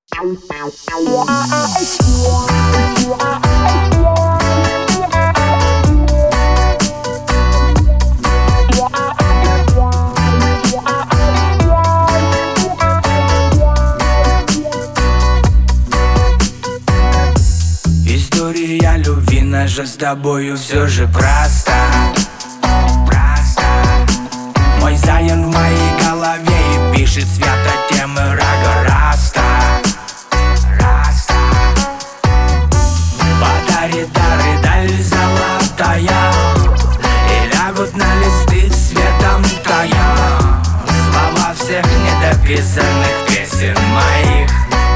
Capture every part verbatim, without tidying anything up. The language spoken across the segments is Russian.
История любви наша с тобою все же просто. Мой Зайон в моей голове и пишет свято темы рага раста. Подарит дары даль золотая и лягут на листы светом тая слова всех недописанных песен моих.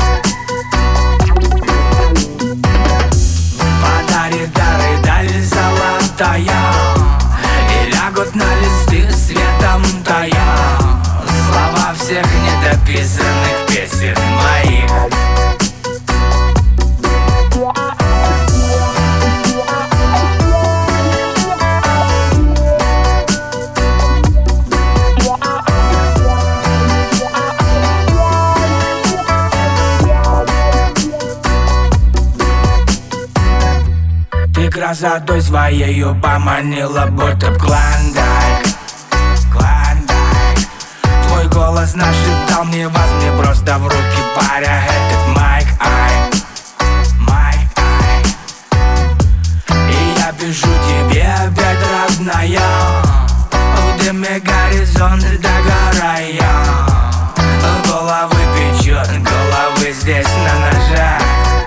Подарит дары даль золотая и лягут на листы светом тая слова всех недописанных песен моих. Ты красотой своею поманила, будто б Клондайк. Твой голос нашептал мне вас, мне просто в руки паря этот майк. Ай, майк, ай. И я пишу тебе опять, родная, в дыме горизонт догорая. Головы печет, головы здесь на ножах.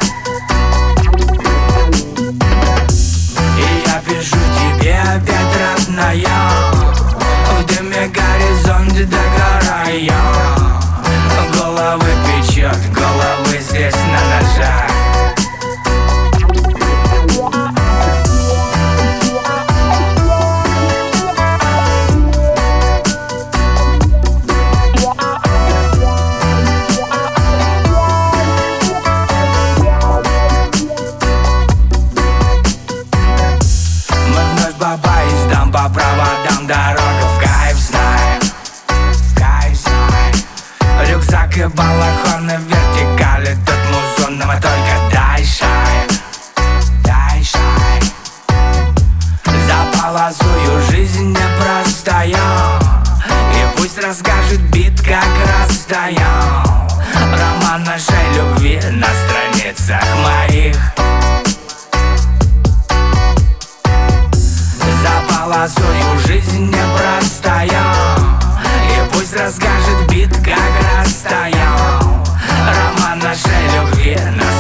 Пишу тебе опять, родная, в дыме горизонт догорая. Головы печет, головы здесь на ножах. Поездам по проводам, дорога в кайф, знай, в кайф, знай. Рюкзак и балахон на вертикали, тут музон, но только дай шай, дай шай. За полосую жизнь непростая, и пусть расскажет бит, как расстоял роман нашей любви на страницах моих. Полосую жизнь непростая, и пусть расскажет бит, как расстоял роман нашей любви на